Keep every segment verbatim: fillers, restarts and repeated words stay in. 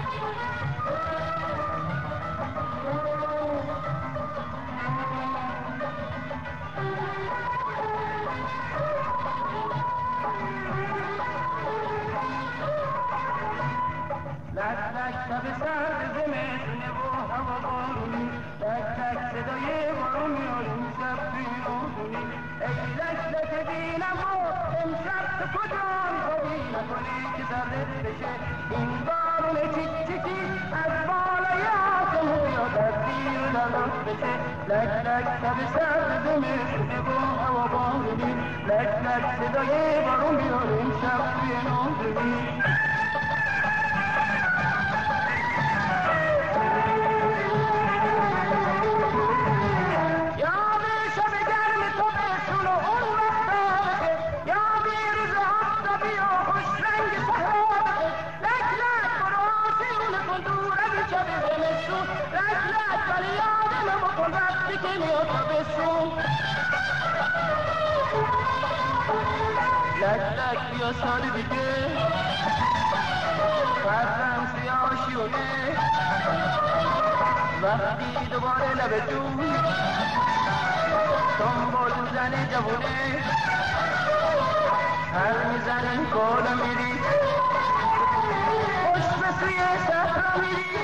لک لک شب سرد زمستونه و هوا بارونی، لک لک صدای بارون میاریم شب توی نادونی. ای لک لک بینم و امشب تو کجا میخوابی، نکنی که سردت بشه این بارون چیک چیکی از بالای آسمون بیاد از زیر لبت بشه. لک لک شب سرد زمستونه و هوا بارونی، لک لک صدای بارون میاریم شب توی نادونی. لک لک بیا سال دیگه قدرم سیاه شیونه، وقتی دوباره لب جون دنبال زن جوونه هر میزنی بالا میری خوش به سوی صحرا میری.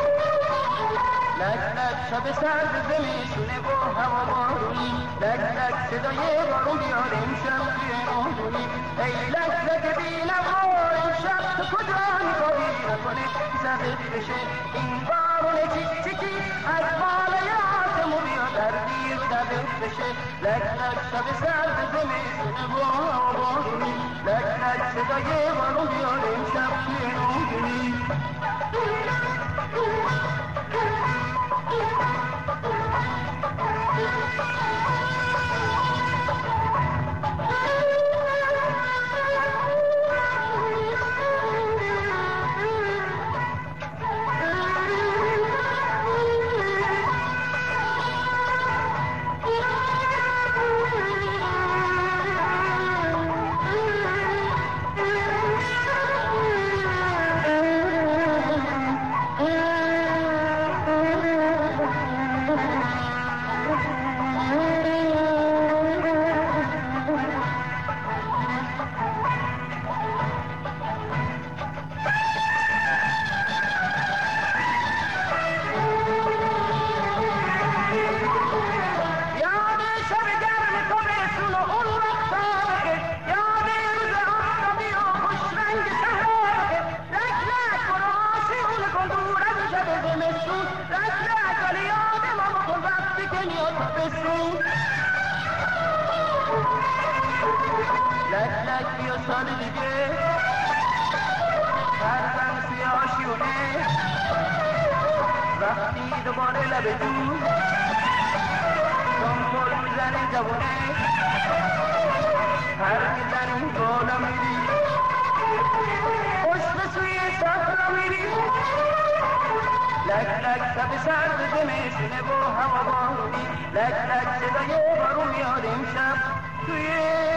لک لک شب سرد زمستونه و هوا بارونی، لک لک صدای بارون بیار امشب توی نادونی. ای لک لک بینم و امشب تو کجا میخوابی، نکنه زدت بشه این بارون چیک چیکی از بالای آسمون بیاد در زیر زدت بشه. لک لک شب سرد زمستونه و هوا بارونی، لک لک صدای بارون بیار امشب توی نادونی. لک لک بیا سال دیگه قلبم سیاه شیونه، وقتی دوباره لب جون دنبال میزنه جوونه هر میزنی بالا میری خوش به سوی صحرا میری. لک لک شب سرد زمستونه و هوا بارونی، لک لک صدای بارون میاد امشب توی